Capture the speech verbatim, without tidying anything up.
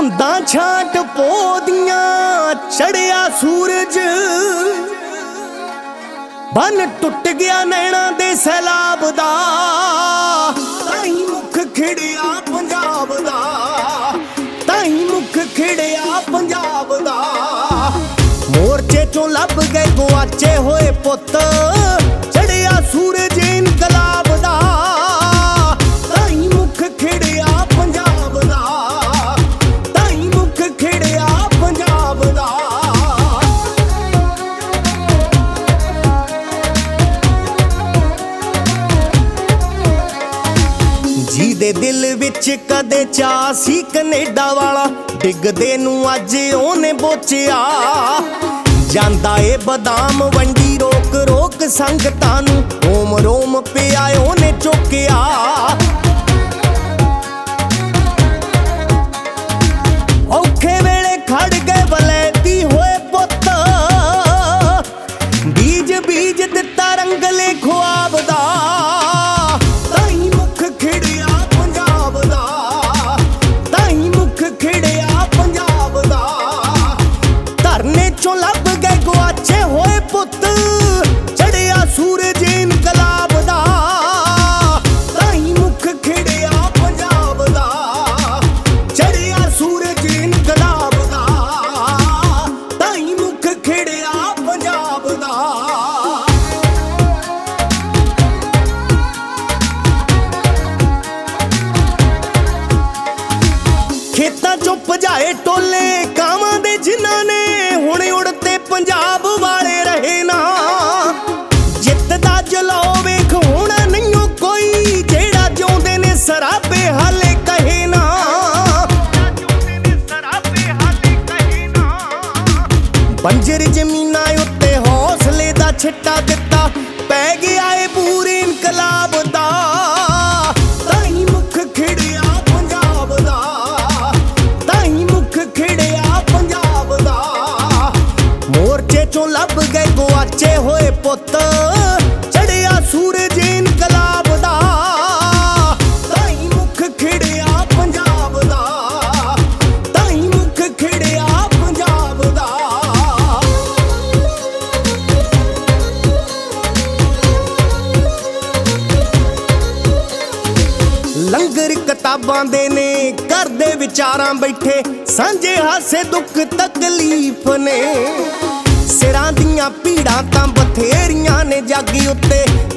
ਧੁੰਦਾਂ ਛਾਂਟ ਪੋਦੀਆਂ ਚੜਿਆ ਸੂਰਜ ਬੰਨ ਟੁੱਟ ਗਿਆ ਨੈਣਾ ਦੇ ਸੈਲਾਬ ਦਾ ਤਾਈ ਮੁਖ ਖਿੜਿਆ ਪੰਜਾਬ ਦਾ ਤਾਈ ਮੁਖ ਖਿੜਿਆ ਪੰਜਾਬ ਦਾ ਮੋਰਚੇ ਚੋਂ ਲੱਭ ਗਏ ਗੁਆਚੇ ਹੋਏ ਪੁੱਤ ਚੜਿਆ ਸੂਰਜ ਇਨਕਲਾਬ ਦਾ ਤਾਈ ਮੁਖ ਖਿੜਿਆ ਪੰਜਾਬ ਦਾ ਤਾਈ ਮੁਖ ਖਿੜਿਆ ਪੰਜਾਬ ਦਾ ਜੀ ਦੇ ਦਿਲ ਵਿੱਚ ਕਦੇ ਚਾਅ ਸੀ ਕੈਨੇਡਾ ਵਾਲਾ ਡਿੱਗਦੇ ਨੂੰ ਅੱਜ ਉਹਨੇ ਬੋਚਿਆ ਜਾਂਦਾ ਏ ਬਦਾਮ ਵੰਡੀ ਰੋਕ ਰੋਕ ਸੰਗਤਾਂ ਨੂੰ ਰੋਮ ਰੋਮ ਪਿਆ ਉਹਨੇ ਚੁੱਕਿਆ ਔਖੇ ਵੇਲੇ ਖੜ ਗਏ ਵਲੈਤੀ ਹੋਏ ਪੁੱਤ ਬੀਜ ਬੀਜ ਦਿੱਤਾ ਰੰਗਲੇ ਖੁਆਬ ਦਾ ਤਾਈ ਮੁਖ ਖਿੜਿਆ ਪੰਜਾਬ ਦਾ ਤਾਈ ਮੁਖ ਖਿੜਿਆ ਪੰਜਾਬ ਦਾ ਧਰਨੇ ਚੋਂ ਲੱਭ ਗਏ ਗੁਆਚੇ ਹੋਏ ਪੁੱਤ ਚੜਿਆ ਸੂਰਜ ਇਨਕਲਾਬ ਦਾ ਤਾਈ ਮੁਖ ਖਿੜਿਆ ਪੰਜਾਬ ਦਾ ਚੜਿਆ ਸੂਰਜ ਇਨਕਲਾਬ ਦਾ ਤਾਈ ਮੁਖ ਖਿੜਿਆ ਪੰਜਾਬ ਦਾ ਖੇਤਾਂ ਚੋਂ ਭਜਾਏ ਟੋਲੇ ਕਾਵਾਂ ਦੇ ਜਿਨ੍ਹਾਂ ਨੇ ਹੁਣ ਉੜਤੇ ਪੰਜਾਬ ਵਾਲੇ ਰਹੇ ਨਾ ਜਿੱਤ ਦਾ ਜਲੋ ਵੇਖ ਹੁਣ ਨਹੀਂਓ ਕੋਈ ਜਿਹੜਾ ਜਿਉਂਦੇ ਨੇ ਸਰਾਬੇ ਹਾਲੇ ਕਹੇ ਨਾ ਬੰਜਰ ਜ਼ਮੀਨਾਂ ਉੱਤੇ ਹੌਸਲੇ ਦਾ ਛਿੱਟਾ ਦਿੱਤਾ ਪੈ ਗਿਆ ਏ ਪੂਰੇ ਇਨਕਲਾਬ ਦਾ ਤਾਈ ਮੁਖ ਖਿੜਿਆ ਪੰਜਾਬ ਦਾ ਤਾਈ ਮੁਖ ਖਿੜਿਆ ਪੰਜਾਬ ਦਾ ਮੋਰਚੇ ਚੋਂ ਲੱਭ ਗਏ ਗੁਆਚੇ ਹੋਏ ਪੁੱਤ ਚੜਿਆ ਸੂਰਜ ਇਨਕਲਾਬ ਦਾ ਤਾਈ ਮੁਖ ਖਿੜਿਆ ਪੰਜਾਬ ਦਾ ਤਾਈ ਮੁਖ ਖਿੜਿਆ ਪੰਜਾਬ ਦਾ ਲੰਗਰ ਕਿਤਾਬਾਂ ਦੇ ਨੇ ਕਰਦੇ ਵਿਚਾਰਾਂ ਬੈਠੇ ਸਾਂਝੇ ਹਾਸੇ ਦੁੱਖ ਤਕਲੀਫ ਨੇ ਸਿਰਾਂ ਦੀਆਂ ਭੀੜਾਂ ਤਾਂ ਬਥੇਰੀਆਂ ਨੇ ਜਾਗੀ ਉੱਤੇ